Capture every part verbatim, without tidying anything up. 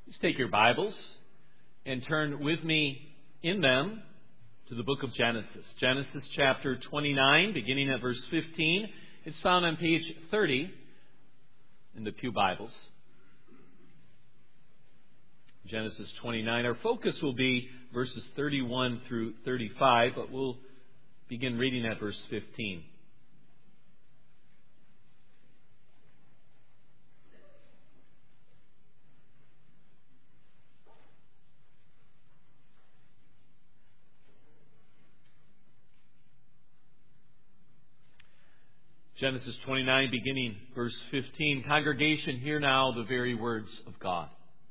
Please take your Bibles and turn with me in them to the book of Genesis. Genesis chapter twenty-nine, beginning at verse fifteen. It's found on page thirty in the Pew Bibles. Genesis twenty-nine. Our focus will be verses thirty-one through thirty-five, but we'll begin reading at verse fifteen. Genesis twenty-nine, beginning verse fifteen. Congregation, hear now the very words of God.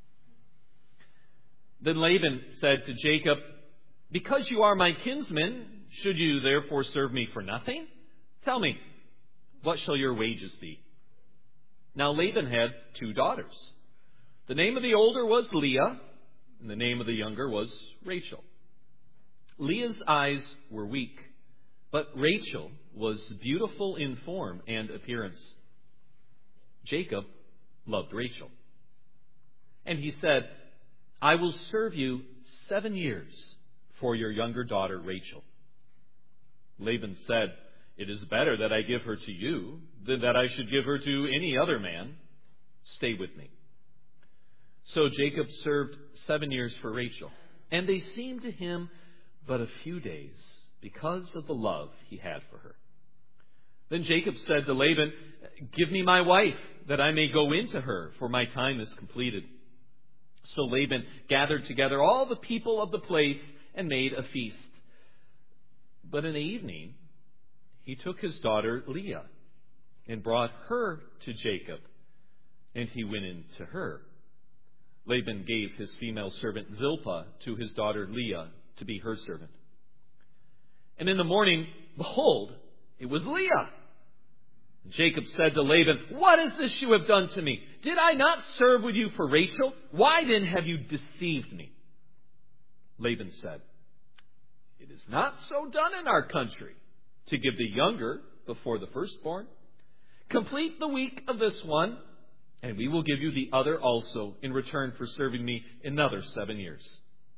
Then Laban said to Jacob, "Because you are my kinsman, should you therefore serve me for nothing? Tell me, what shall your wages be?" Now Laban had two daughters. The name of the older was Leah, and the name of the younger was Rachel. Leah's eyes were weak, but Rachel was beautiful in form and appearance. Jacob loved Rachel. And he said, "I will serve you seven years for your younger daughter Rachel." Laban said, "It is better that I give her to you than that I should give her to any other man. Stay with me." So Jacob served seven years for Rachel, and they seemed to him but a few days because of the love he had for her. Then Jacob said to Laban, "Give me my wife, that I may go into her, for my time is completed." So Laban gathered together all the people of the place and made a feast. But in the evening, he took his daughter Leah and brought her to Jacob, and he went in to her. Laban gave his female servant Zilpah to his daughter Leah to be her servant. And in the morning, behold, it was Leah. Jacob said to Laban, "What is this you have done to me? Did I not serve with you for Rachel? Why then have you deceived me?" Laban said, "It is not so done in our country, to give the younger before the firstborn. Complete the week of this one, and we will give you the other also in return for serving me another seven years."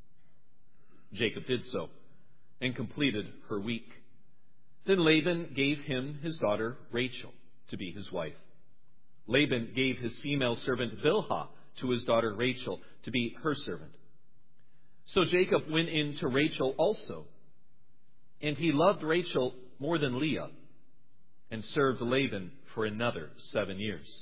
Jacob did so, and completed her week. Then Laban gave him his daughter Rachel to be his wife. Laban gave his female servant Bilhah to his daughter Rachel to be her servant. So Jacob went in to Rachel also, and he loved Rachel more than Leah, and served Laban for another seven years.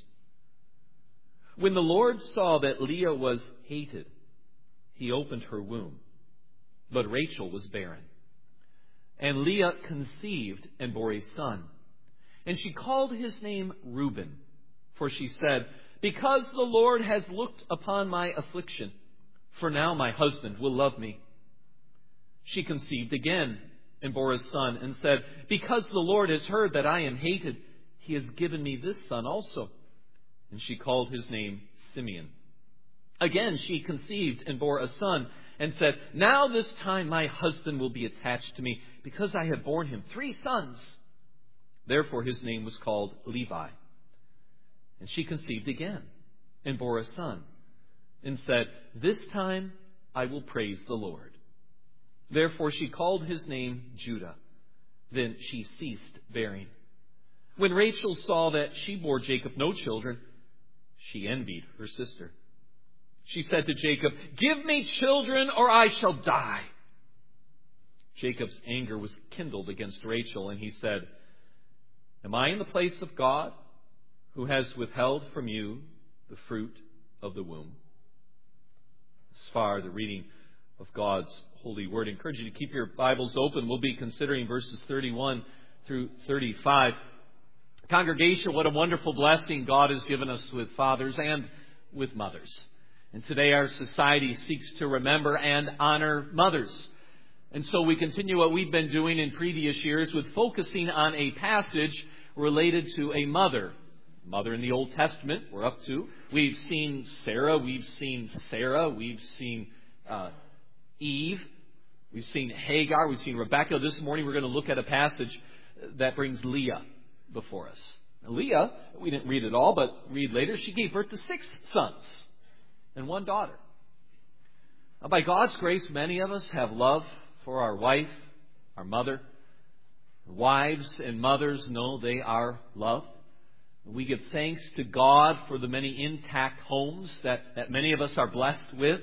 When the Lord saw that Leah was hated, he opened her womb, but Rachel was barren. And Leah conceived and bore a son. And she called his name Reuben, for she said, "Because the Lord has looked upon my affliction, for now my husband will love me." She conceived again and bore a son, and said, "Because the Lord has heard that I am hated, he has given me this son also." And she called his name Simeon. Again she conceived and bore a son, and said, "Now this time my husband will be attached to me, because I have borne him three sons." Therefore his name was called Levi. And she conceived again and bore a son, and said, "This time I will praise the Lord." Therefore she called his name Judah. Then she ceased bearing. When Rachel saw that she bore Jacob no children, she envied her sister. She said to Jacob, "Give me children, or I shall die." Jacob's anger was kindled against Rachel, and he said, "Am I in the place of God, who has withheld from you the fruit of the womb?" As far the reading of God's holy word. I encourage you to keep your Bibles open. We'll be considering verses thirty-one through thirty-five. Congregation, what a wonderful blessing God has given us with fathers and with mothers. And today our society seeks to remember and honor mothers. And so we continue what we've been doing in previous years with focusing on a passage related to a mother. Mother in the Old Testament, we're up to. We've seen Sarah, we've seen Sarah, we've seen uh, Eve, we've seen Hagar, we've seen Rebecca. This morning we're going to look at a passage that brings Leah before us. Now, Leah, we didn't read it all, but read later, she gave birth to six sons and one daughter. Now, by God's grace, many of us have love for our wife, our mother. Wives and mothers know they are loved. We give thanks to God for the many intact homes that, that many of us are blessed with.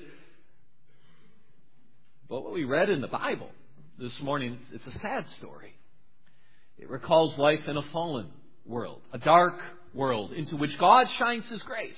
But what we read in the Bible this morning, it's a sad story. It recalls life in a fallen world, a dark world into which God shines His grace.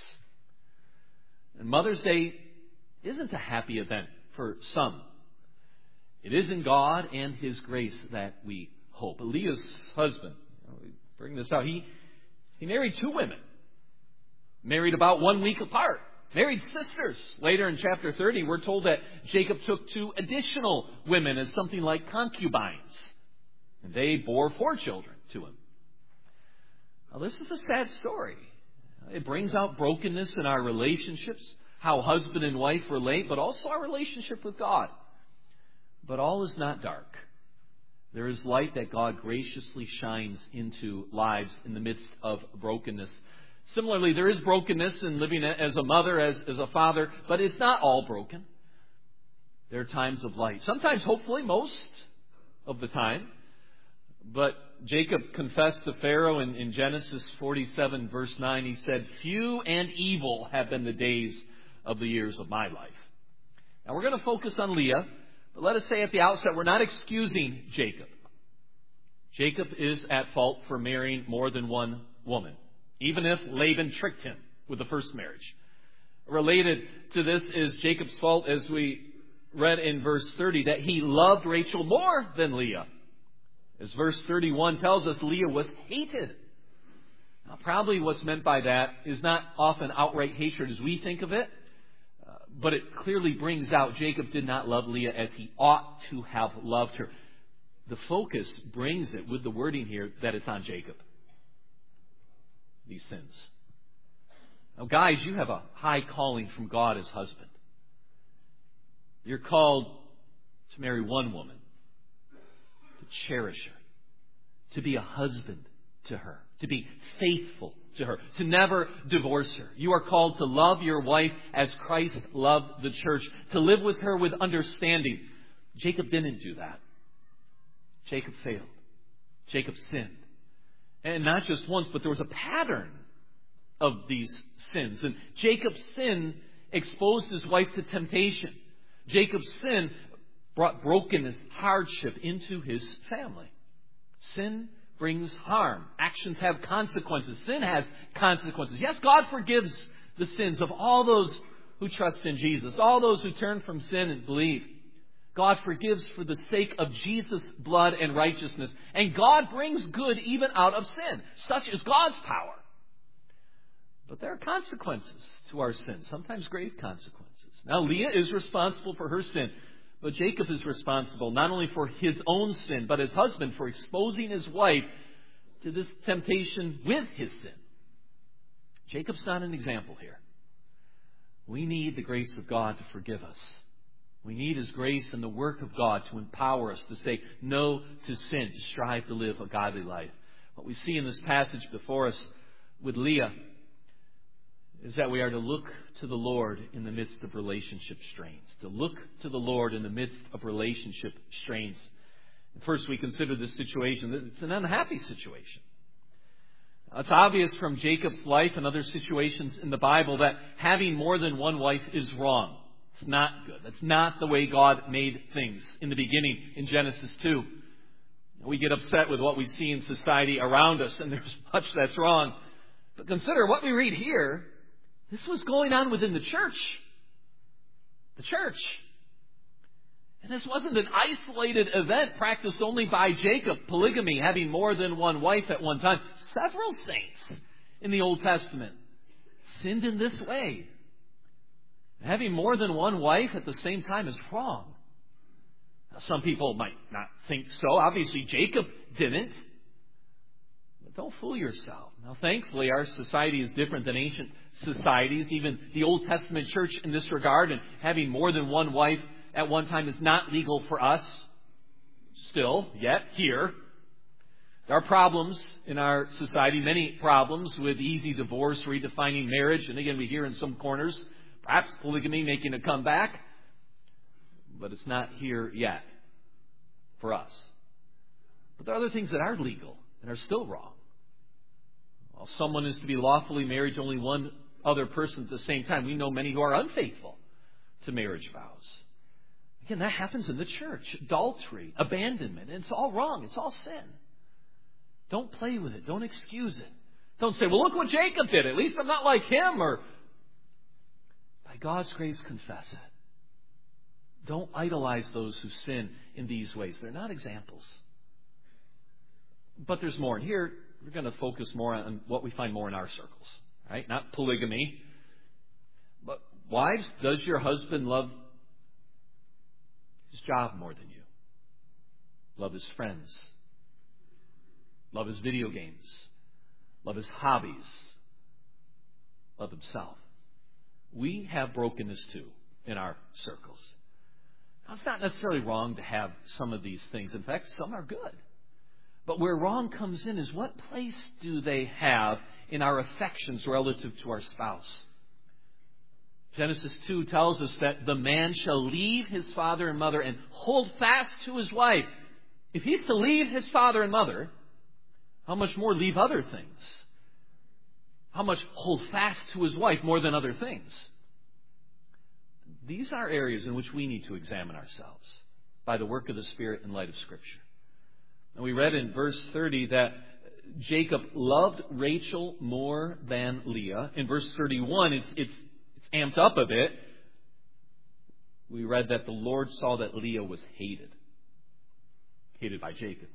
And Mother's Day isn't a happy event for some. It is in God and His grace that we hope. Leah's husband, you know, we bring this out, he, he married two women, married about one week apart, married sisters. Later in chapter thirty, we're told that Jacob took two additional women as something like concubines, and they bore four children to him. Now, this is a sad story. It brings out brokenness in our relationships, how husband and wife relate, but also our relationship with God. But all is not dark. There is light that God graciously shines into lives in the midst of brokenness. Similarly, there is brokenness in living as a mother, as, as a father, but it's not all broken. There are times of light. Sometimes, hopefully, most of the time. But Jacob confessed to Pharaoh in, in Genesis forty-seven, verse nine, he said, "Few and evil have been the days of the years of my life." Now, we're going to focus on Leah. But let us say at the outset, we're not excusing Jacob. Jacob is at fault for marrying more than one woman, even if Laban tricked him with the first marriage. Related to this is Jacob's fault, as we read in verse thirty, that he loved Rachel more than Leah. As verse thirty-one tells us, Leah was hated. Now, probably what's meant by that is not often outright hatred as we think of it. But it clearly brings out Jacob did not love Leah as he ought to have loved her. The focus brings it with the wording here that it's on Jacob. These sins. Now, guys, you have a high calling from God as husband. You're called to marry one woman, to cherish her, to be a husband to her, to be faithful to her, to never divorce her. You are called to love your wife as Christ loved the church, to live with her with understanding. Jacob didn't do that. Jacob failed. Jacob sinned. And not just once, but there was a pattern of these sins. And Jacob's sin exposed his wife to temptation. Jacob's sin brought brokenness, hardship into his family. Sin brings harm. Actions have consequences. Sin has consequences. Yes, God forgives the sins of all those who trust in Jesus, all those who turn from sin and believe. God forgives for the sake of Jesus' blood and righteousness. And God brings good even out of sin. Such is God's power. But there are consequences to our sin, sometimes grave consequences. Now, Leah is responsible for her sin. But Jacob is responsible not only for his own sin, but as husband for exposing his wife to this temptation with his sin. Jacob's not an example here. We need the grace of God to forgive us. We need His grace and the work of God to empower us to say no to sin, to strive to live a godly life. What we see in this passage before us with Leah is that we are to look to the Lord in the midst of relationship strains. To look to the Lord in the midst of relationship strains. First, we consider this situation. It's an unhappy situation. It's obvious from Jacob's life and other situations in the Bible that having more than one wife is wrong. It's not good. That's not the way God made things in the beginning in Genesis two. We get upset with what we see in society around us, and there's much that's wrong. But consider what we read here. This was going on within the church. The church. And this wasn't an isolated event practiced only by Jacob, polygamy, having more than one wife at one time. Several saints in the Old Testament sinned in this way. Having more than one wife at the same time is wrong. Now, some people might not think so. Obviously, Jacob didn't. But don't fool yourself. Now, thankfully, our society is different than ancient societies, even the Old Testament church in this regard, and having more than one wife at one time is not legal for us. Still, yet, here. There are problems in our society, many problems with easy divorce, redefining marriage, and again, we hear in some corners, perhaps polygamy making a comeback. but it's not here yet for us. But there are other things that are legal and are still wrong. While someone is to be lawfully married to only one other person at the same time, we know many who are unfaithful to marriage vows. Again, that happens in the church. Adultery, abandonment. It's all wrong. It's all sin. Don't play with it. Don't excuse it. Don't say, well, look what Jacob did. At least I'm not like him. Or, by God's grace, confess it. Don't idolize those who sin in these ways. They're not examples. But there's more. And here, we're going to focus more on what we find more in our circles. Right? Not polygamy. But wives, does your husband love his job more than you? Love his friends? Love his video games? Love his hobbies? Love himself? We have brokenness too in our circles. Now, it's not necessarily wrong to have some of these things. In fact, some are good. But where wrong comes in is what place do they have in our affections relative to our spouse? Genesis two tells us that the man shall leave his father and mother and hold fast to his wife. If he's to leave his father and mother, how much more leave other things? How much hold fast to his wife more than other things? These are areas in which we need to examine ourselves by the work of the Spirit in light of Scripture. And we read in verse thirty that Jacob loved Rachel more than Leah. In verse thirty-one, it's, it's, it's amped up a bit. We read that the Lord saw that Leah was hated. Hated by Jacob.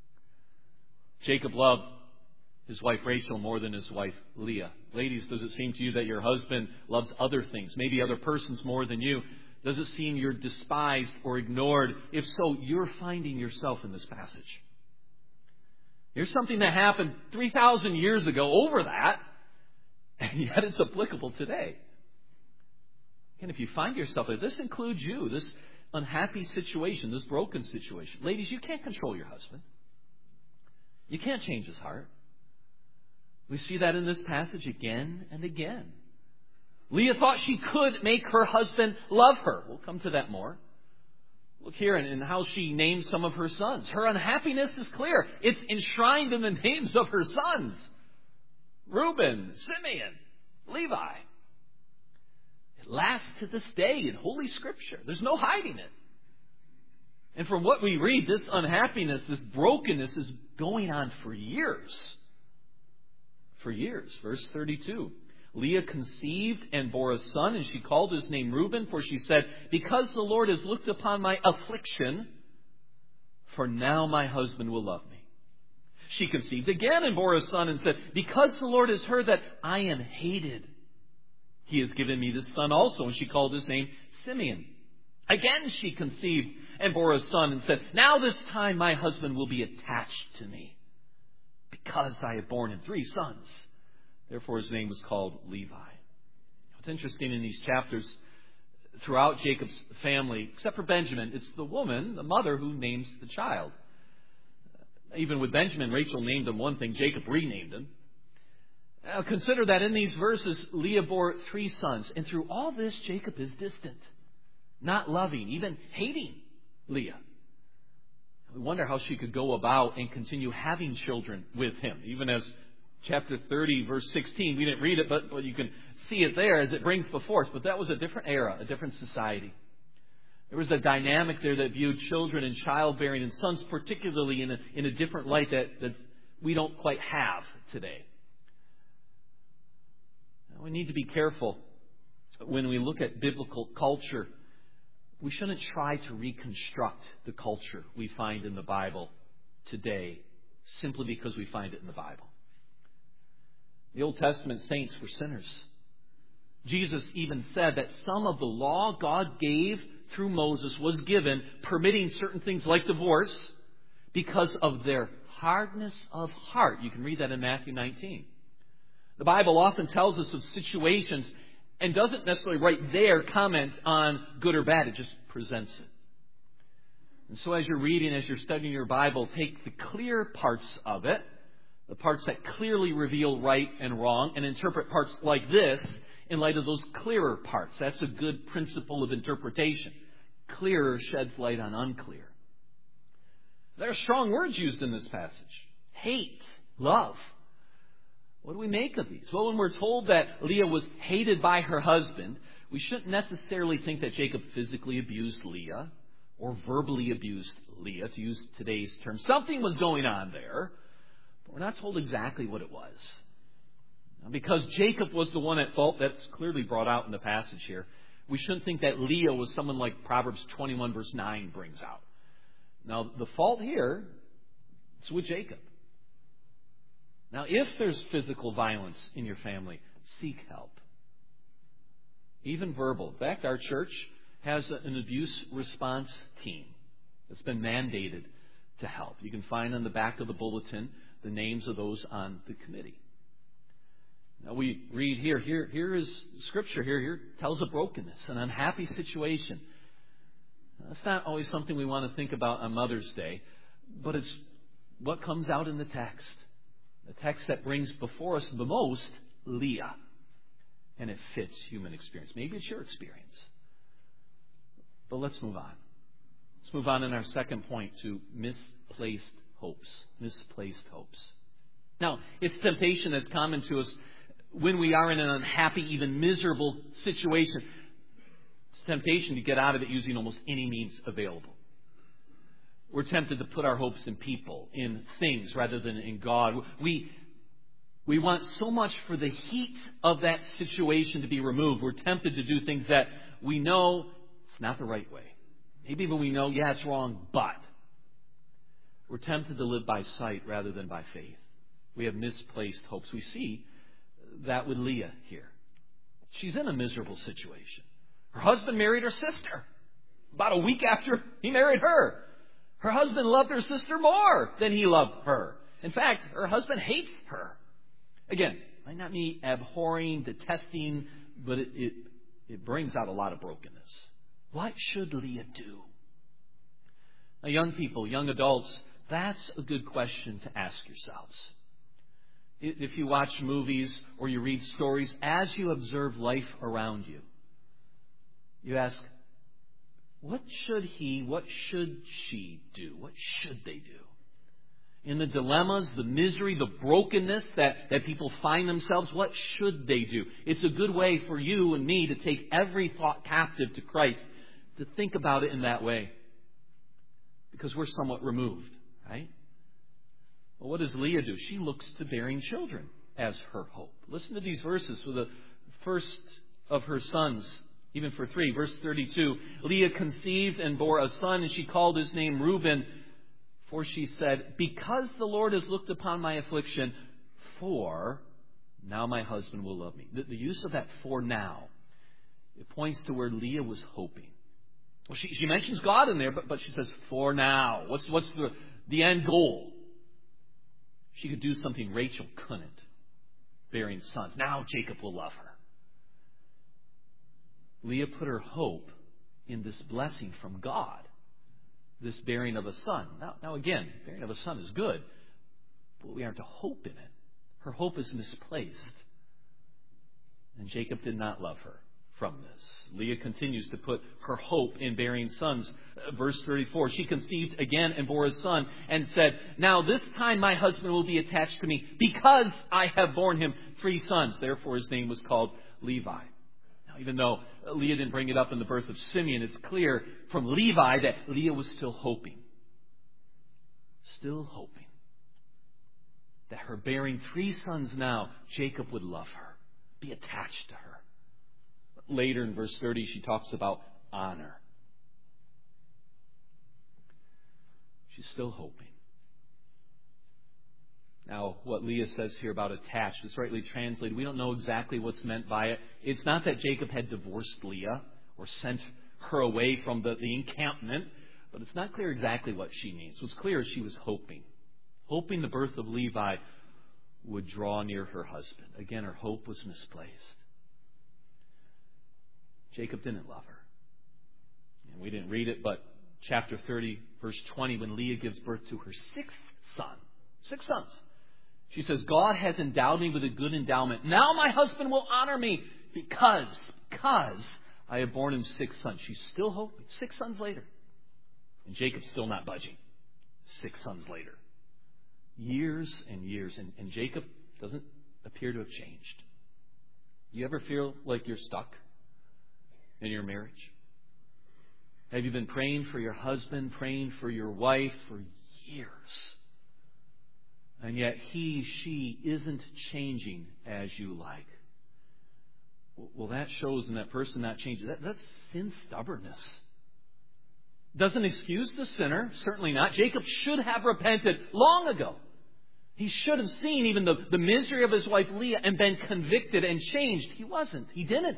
Jacob loved his wife Rachel more than his wife Leah. Ladies, does it seem to you that your husband loves other things, maybe other persons more than you? Does it seem you're despised or ignored? If so, you're finding yourself in this passage. Here's something that happened three thousand years ago over that, and yet it's applicable today. And if you find yourself there, this includes you, this unhappy situation, this broken situation. Ladies, you can't control your husband. You can't change his heart. We see that in this passage again and again. Leah thought she could make her husband love her. We'll come to that more. Look here in, in how she names some of her sons. Her unhappiness is clear. It's enshrined in the names of her sons. Reuben, Simeon, Levi. It lasts to this day in Holy Scripture. There's no hiding it. And from what we read, this unhappiness, this brokenness is going on for years. For years. Verse thirty-two. Leah conceived and bore a son, and she called his name Reuben, for she said, because the Lord has looked upon my affliction, for now my husband will love me. She conceived again and bore a son and said, because the Lord has heard that I am hated, he has given me this son also. And she called his name Simeon. Again she conceived and bore a son and said, now this time my husband will be attached to me, because I have borne him three sons. Therefore his name was called Levi. What's interesting in these chapters, throughout Jacob's family, except for Benjamin, it's the woman, the mother, who names the child. Even with Benjamin, Rachel named him one thing, Jacob renamed him. Now consider that in these verses, Leah bore three sons. And through all this, Jacob is distant, not loving, even hating Leah. We wonder how she could go about and continue having children with him, even as chapter thirty, verse sixteen, we didn't read it, but well, you can see it there as it brings before us. But that was a different era, a different society. There was a dynamic there that viewed children and childbearing and sons particularly in a, in a different light that that's, we don't quite have today. Now, we need to be careful when we look at biblical culture. We shouldn't try to reconstruct the culture we find in the Bible today simply because we find it in the Bible. The Old Testament saints were sinners. Jesus even said that some of the law God gave through Moses was given permitting certain things like divorce because of their hardness of heart. You can read that in Matthew nineteen. The Bible often tells us of situations and doesn't necessarily right there comment on good or bad. It just presents it. And so as you're reading, as you're studying your Bible, take the clear parts of it, the parts that clearly reveal right and wrong, and interpret parts like this in light of those clearer parts. That's a good principle of interpretation. clearer sheds light on unclear. There are strong words used in this passage. Hate, love. What do we make of these? Well, when we're told that Leah was hated by her husband, we shouldn't necessarily think that Jacob physically abused Leah or verbally abused Leah, to use today's term. Something was going on there, but we're not told exactly what it was. Now, because Jacob was the one at fault, that's clearly brought out in the passage here, we shouldn't think that Leah was someone like Proverbs twenty-one verse nine brings out. Now, the fault here is with Jacob. Now, if there's physical violence in your family, seek help. Even verbal. In fact, our church has an abuse response team that's been mandated to help. You can find on the back of the bulletin the names of those on the committee. Now, we read here, here, here is Scripture here, here tells of brokenness, an unhappy situation. That's not always something we want to think about on Mother's Day, but it's what comes out in the text. The text that brings before us the most, Leah. And it fits human experience. Maybe it's your experience. But let's move on. Let's move on in our second point to misplaced hopes. Misplaced hopes. Now, it's temptation that's common to us when we are in an unhappy, even miserable situation. It's temptation to get out of it using almost any means available. We're tempted to put our hopes in people, in things, rather than in God. We, we want so much for the heat of that situation to be removed. We're tempted to do things that we know it's not the right way. Maybe even we know, yeah, it's wrong, but we're tempted to live by sight rather than by faith. We have misplaced hopes. We see that with Leah here. She's in a miserable situation. Her husband married her sister about a week after he married her. Her husband loved her sister more than he loved her. In fact, her husband hates her. Again, might not be abhorring, detesting, but it, it, it brings out a lot of brokenness. What should Leah do? Now, young people, young adults, that's a good question to ask yourselves. If you watch movies or you read stories, as you observe life around you, you ask, what should he, what should she do? What should they do? In the dilemmas, the misery, the brokenness that, that people find themselves, what should they do? It's a good way for you and me to take every thought captive to Christ, to think about it in that way. Because we're somewhat removed, right? Well, what does Leah do? She looks to bearing children as her hope. Listen to these verses for the first of her sons. Even for three, verse thirty-two, Leah conceived and bore a son, and she called his name Reuben, for she said, because the Lord has looked upon my affliction, for now my husband will love me. The, the use of that for now, it points to where Leah was hoping. Well, she, she mentions God in there, but, but she says, for now. What's, what's the, the end goal? She could do something Rachel couldn't, bearing sons. Now Jacob will love her. Leah put her hope in this blessing from God, this bearing of a son. Now, now again, bearing of a son is good, but we aren't to hope in it. Her hope is misplaced. And Jacob did not love her from this. Leah continues to put her hope in bearing sons. Verse thirty-four, she conceived again and bore a son and said, now this time my husband will be attached to me because I have borne him three sons. Therefore his name was called Levi. Even though Leah didn't bring it up in the birth of Simeon, it's clear from Levi that Leah was still hoping. Still hoping. That her bearing three sons now, Jacob would love her, be attached to her. But later in verse thirty, she talks about honor. She's still hoping. Now, what Leah says here about attached is rightly translated. We don't know exactly what's meant by it. It's not that Jacob had divorced Leah or sent her away from the, the encampment, but it's not clear exactly what she means. What's clear is she was hoping. Hoping the birth of Levi would draw near her husband. Again, her hope was misplaced. Jacob didn't love her. And we didn't read it, but chapter thirty, verse twenty, when Leah gives birth to her sixth son, six sons, she says, God has endowed me with a good endowment. Now my husband will honor me because, because I have borne him six sons. She's still hoping. Six sons later. And Jacob's still not budging. Six sons later. Years and years. And, and Jacob doesn't appear to have changed. You ever feel like you're stuck in your marriage? Have you been praying for your husband, praying for your wife for years? And yet he, she isn't changing as you like. Well, that shows in that person not changing. That, that's sin stubbornness. Doesn't excuse the sinner. Certainly not. Jacob should have repented long ago. He should have seen even the, the misery of his wife Leah and been convicted and changed. He wasn't. He didn't.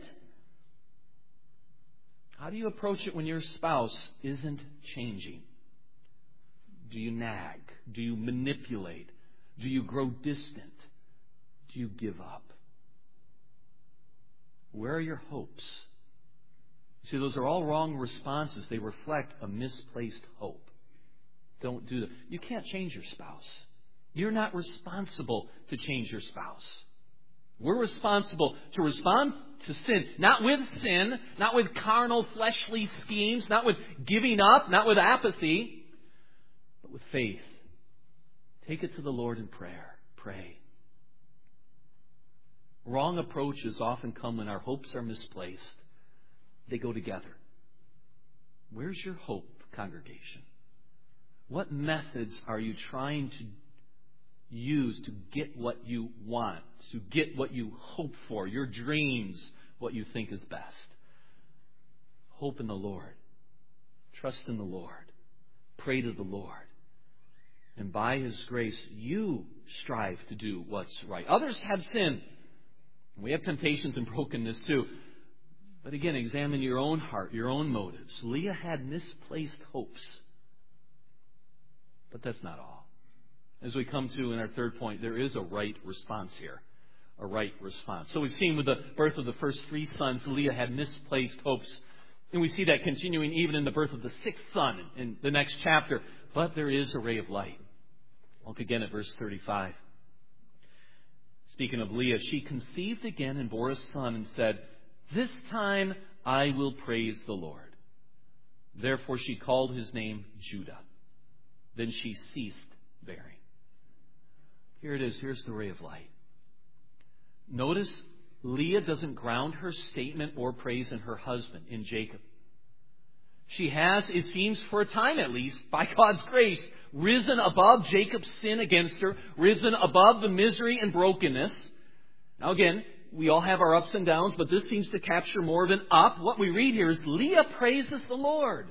How do you approach it when your spouse isn't changing? Do you nag? Do you manipulate? Do you grow distant? Do you give up? Where are your hopes? See, those are all wrong responses. They reflect a misplaced hope. Don't do that. You can't change your spouse. You're not responsible to change your spouse. We're responsible to respond to sin, not with sin, not with carnal, fleshly schemes, not with giving up, not with apathy, but with faith. Take it to the Lord in prayer. Pray. Wrong approaches often come when our hopes are misplaced. They go together. Where's your hope, congregation? What methods are you trying to use to get what you want, to get what you hope for, your dreams, what you think is best? Hope in the Lord. Trust in the Lord. Pray to the Lord. And by His grace, you strive to do what's right. Others have sinned. We have temptations and brokenness too. But again, examine your own heart, your own motives. Leah had misplaced hopes. But that's not all. As we come to in our third point, there is a right response here. A right response. So we've seen with the birth of the first three sons, Leah had misplaced hopes. And we see that continuing even in the birth of the sixth son in the next chapter. But there is a ray of light. Look again at verse thirty-five. Speaking of Leah, she conceived again and bore a son and said, "This time I will praise the Lord." Therefore she called his name Judah. Then she ceased bearing. Here it is. Here's the ray of light. Notice Leah doesn't ground her statement or praise in her husband, in Jacob. She has, it seems for a time at least, by God's grace, risen above Jacob's sin against her, risen above the misery and brokenness. Now again, we all have our ups and downs, but this seems to capture more of an up. What we read here is Leah praises the Lord.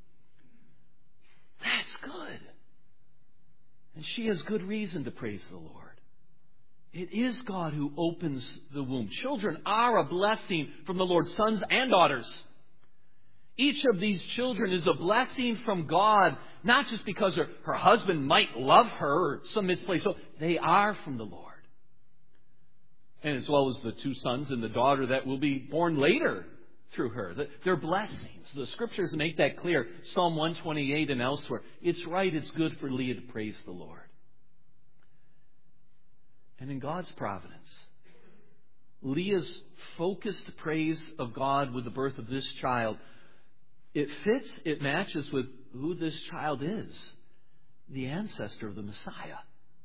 That's good. And she has good reason to praise the Lord. It is God who opens the womb. Children are a blessing from the Lord, sons and daughters. Each of these children is a blessing from God, not just because her, her husband might love her or some misplaced hope. They are from the Lord. And as well as the two sons and the daughter that will be born later through her. They're blessings. The Scriptures make that clear. Psalm one twenty-eight and elsewhere. It's right, it's good for Leah to praise the Lord. And in God's providence, Leah's focused praise of God with the birth of this child, it fits, it matches with who this child is. The ancestor of the Messiah.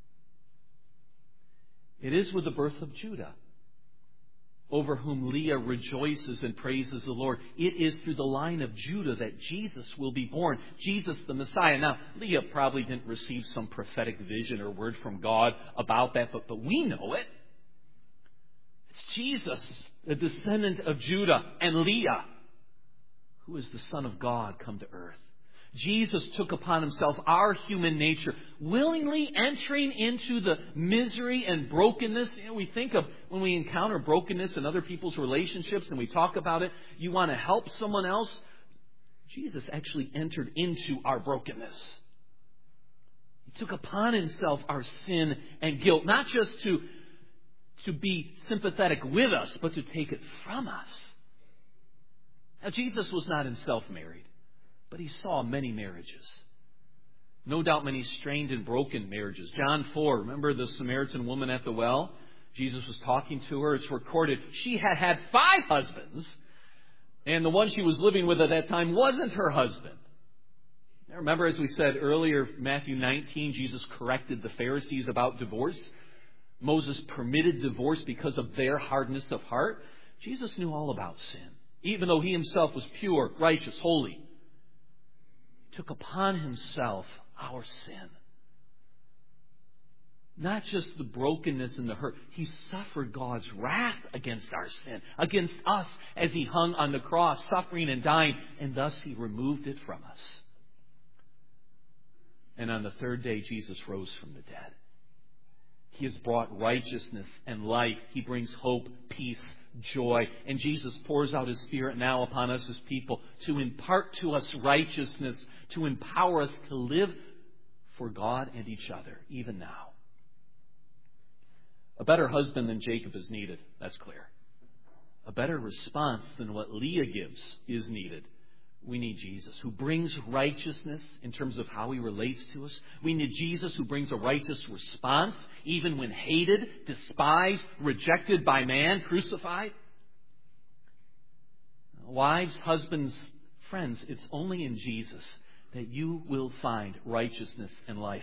It is with the birth of Judah, over whom Leah rejoices and praises the Lord. It is through the line of Judah that Jesus will be born. Jesus the Messiah. Now, Leah probably didn't receive some prophetic vision or word from God about that, but, but we know it. It's Jesus, the descendant of Judah, and Leah, who is the Son of God come to earth. Jesus took upon Himself our human nature, willingly entering into the misery and brokenness. You know, we think of when we encounter brokenness in other people's relationships and we talk about it, you want to help someone else. Jesus actually entered into our brokenness. He took upon Himself our sin and guilt, not just to, to be sympathetic with us, but to take it from us. Now, Jesus was not Himself married, but He saw many marriages. No doubt many strained and broken marriages. John four, remember the Samaritan woman at the well? Jesus was talking to her. It's recorded she had had five husbands. And the one she was living with at that time wasn't her husband. Now remember, as we said earlier, Matthew nineteen, Jesus corrected the Pharisees about divorce. Moses permitted divorce because of their hardness of heart. Jesus knew all about sin. Even though he himself was pure, righteous, holy, he took upon himself our sin. Not just the brokenness and the hurt. He suffered God's wrath against our sin, against us, as he hung on the cross, suffering and dying, and thus he removed it from us. And on the third day, Jesus rose from the dead. He has brought righteousness and life. He brings hope, peace, joy. And Jesus pours out His Spirit now upon us as people to impart to us righteousness, to empower us to live for God and each other, even now. A better husband than Jacob is needed, that's clear. A better response than what Leah gives is needed. We need Jesus, who brings righteousness in terms of how He relates to us. We need Jesus, who brings a righteous response, even when hated, despised, rejected by man, crucified. Wives, husbands, friends, it's only in Jesus that you will find righteousness and life.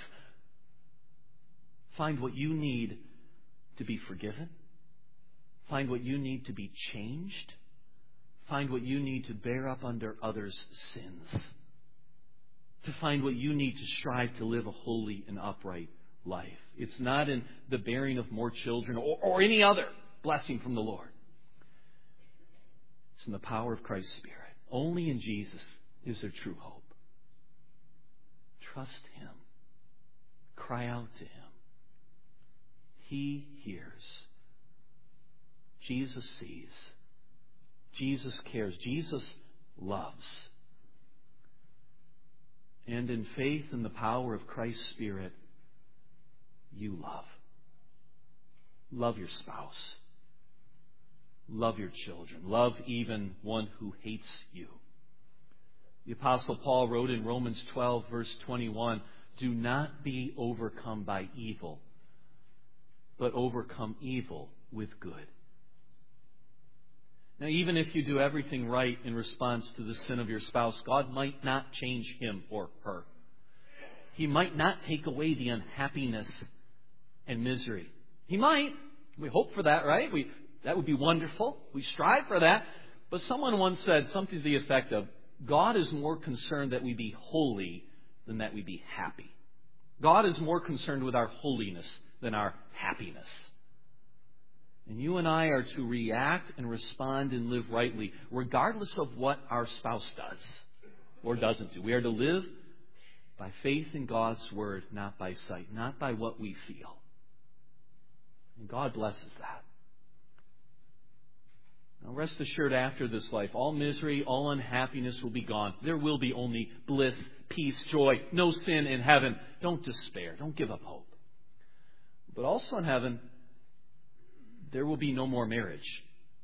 Find what you need to be forgiven. Find what you need to be changed. Find what you need to bear up under others' sins. To find what you need to strive to live a holy and upright life. It's not in the bearing of more children or, or any other blessing from the Lord. It's in the power of Christ's Spirit. Only in Jesus is there true hope. Trust Him. Cry out to Him. He hears. Jesus sees. Jesus cares. Jesus loves. And in faith and the power of Christ's Spirit, you love. Love your spouse. Love your children. Love even one who hates you. The Apostle Paul wrote in Romans twelve, verse twenty-one, "Do not be overcome by evil, but overcome evil with good." Now, even if you do everything right in response to the sin of your spouse, God might not change him or her. He might not take away the unhappiness and misery. He might. We hope for that, right? We that would be wonderful. We strive for that. But someone once said something to the effect of, God is more concerned that we be holy than that we be happy. God is more concerned with our holiness than our happiness. And you and I are to react and respond and live rightly, regardless of what our spouse does or doesn't do. We are to live by faith in God's Word, not by sight, not by what we feel. And God blesses that. Now rest assured, after this life, all misery, all unhappiness will be gone. There will be only bliss, peace, joy, no sin in heaven. Don't despair. Don't give up hope. But also in heaven, there will be no more marriage.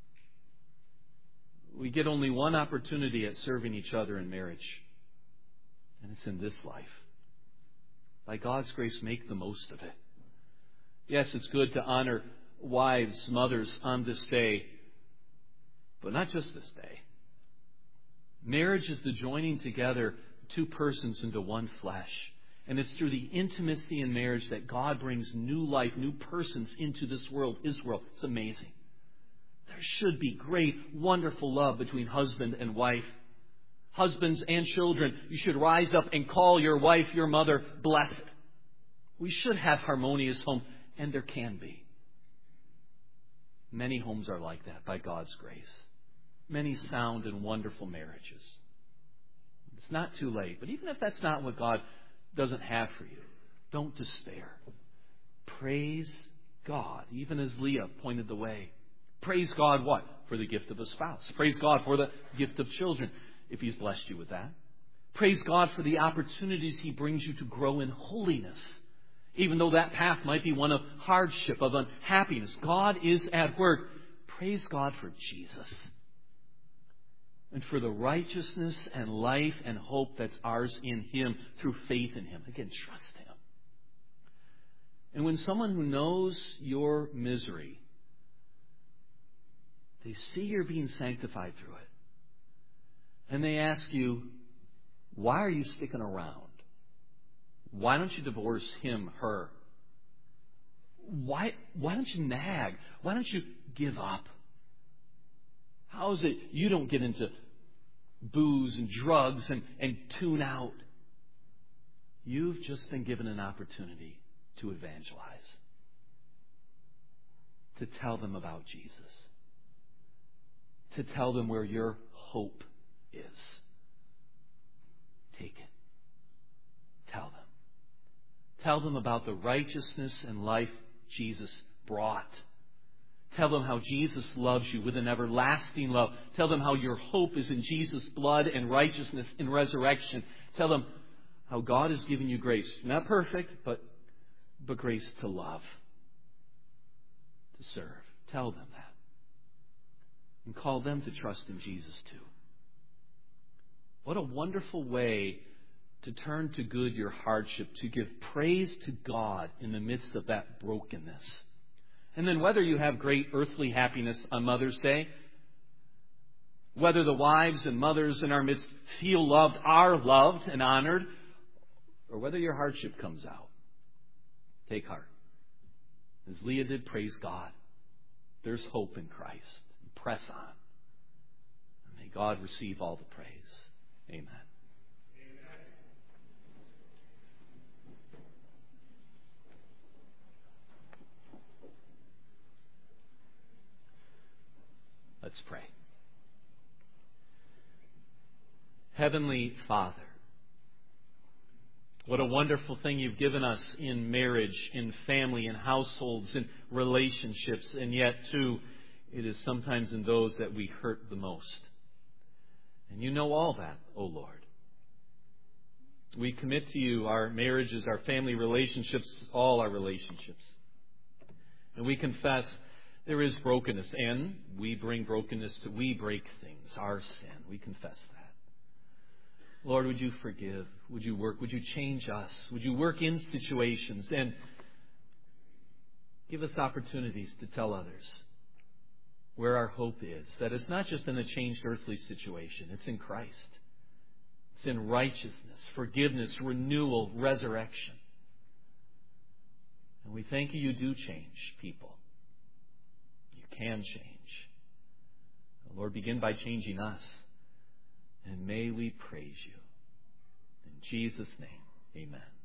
We get only one opportunity at serving each other in marriage, and it's in this life. By God's grace, make the most of it. Yes, it's good to honor wives, mothers on this day, but not just this day. Marriage is the joining together of two persons into one flesh. And it's through the intimacy in marriage that God brings new life, new persons into this world, His world. It's amazing. There should be great, wonderful love between husband and wife. Husbands and children, you should rise up and call your wife, your mother, blessed. We should have harmonious homes, and there can be. Many homes are like that by God's grace. Many sound and wonderful marriages. It's not too late. But even if that's not what God doesn't have for you, don't despair. Praise God, even as Leah pointed the way. Praise God what? For the gift of a spouse. Praise God for the gift of children, if He's blessed you with that. Praise God for the opportunities He brings you to grow in holiness, even though that path might be one of hardship, of unhappiness. God is at work. Praise God for Jesus and for the righteousness and life and hope that's ours in Him through faith in Him. Again, trust Him. And when someone who knows your misery, they see you're being sanctified through it, and they ask you, why are you sticking around? Why don't you divorce him, her? Why, why don't you nag? Why don't you give up? How is it you don't get into booze and drugs and, and tune out? You've just been given an opportunity to evangelize, to tell them about Jesus, to tell them where your hope is. Take it. Tell them. Tell them about the righteousness and life Jesus brought. Tell them how Jesus loves you with an everlasting love. Tell them how your hope is in Jesus' blood and righteousness in resurrection. Tell them how God has given you grace. Not perfect, but, but grace to love, to serve. Tell them that. And call them to trust in Jesus too. What a wonderful way to turn to good your hardship, to give praise to God in the midst of that brokenness. And then whether you have great earthly happiness on Mother's Day, whether the wives and mothers in our midst feel loved, are loved and honored, or whether your hardship comes out, take heart. As Leah did, praise God. There's hope in Christ. Press on. And may God receive all the praise. Amen. Let's pray. Heavenly Father, what a wonderful thing you've given us in marriage, in family, in households, in relationships, and yet, too, it is sometimes in those that we hurt the most. And you know all that, O Lord. We commit to you our marriages, our family relationships, all our relationships. And we confess there is brokenness, and we bring brokenness to, we break things, our sin. We confess that. Lord, would you forgive? Would you work? Would you change us? Would you work in situations and give us opportunities to tell others where our hope is? That it's not just in a changed earthly situation. It's in Christ. It's in righteousness, forgiveness, renewal, resurrection. And we thank you, you do change people. Can change. Lord, begin by changing us. And may we praise you. In Jesus' name, amen.